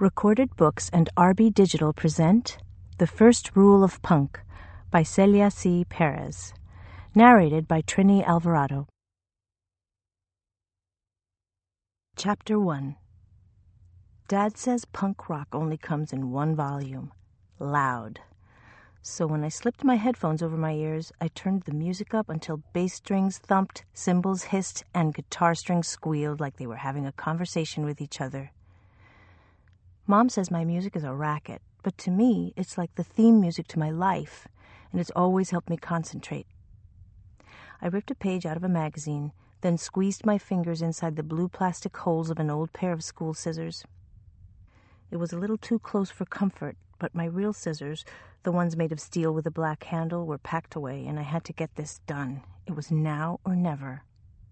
Recorded Books and RB Digital present The First Rule of Punk by Celia C. Perez. Narrated by Trini Alvarado. Chapter 1. Dad says punk rock only comes in one volume, loud. So when I slipped my headphones over my ears, I turned the music up until bass strings thumped, cymbals hissed, and guitar strings squealed like they were having a conversation with each other. Mom says my music is a racket, but to me, it's like the theme music to my life, and it's always helped me concentrate. I ripped a page out of a magazine, then squeezed my fingers inside the blue plastic holes of an old pair of school scissors. It was a little too close for comfort, but my real scissors, the ones made of steel with a black handle, were packed away, and I had to get this done. It was now or never.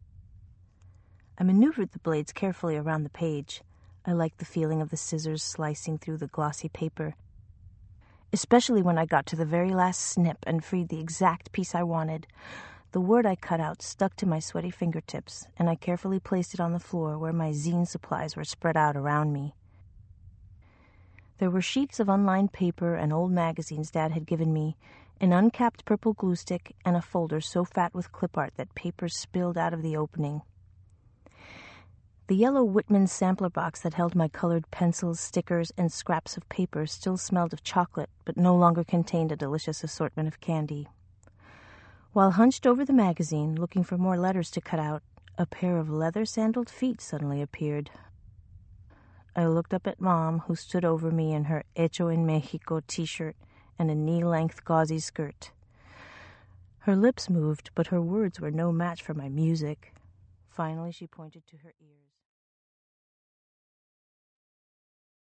I maneuvered the blades carefully around the page. I liked the feeling of the scissors slicing through the glossy paper, especially when I got to the very last snip and freed the exact piece I wanted. The word I cut out stuck to my sweaty fingertips, and I carefully placed it on the floor where my zine supplies were spread out around me. There were sheets of unlined paper and old magazines Dad had given me, an uncapped purple glue stick, and a folder so fat with clip art that papers spilled out of the opening. The yellow Whitman sampler box that held my colored pencils, stickers, and scraps of paper still smelled of chocolate, but no longer contained a delicious assortment of candy. While hunched over the magazine, looking for more letters to cut out, a pair of leather-sandaled feet suddenly appeared. I looked up at Mom, who stood over me in her Hecho en Mexico t-shirt and a knee-length gauzy skirt. Her lips moved, but her words were no match for my music. Finally, she pointed to her ears.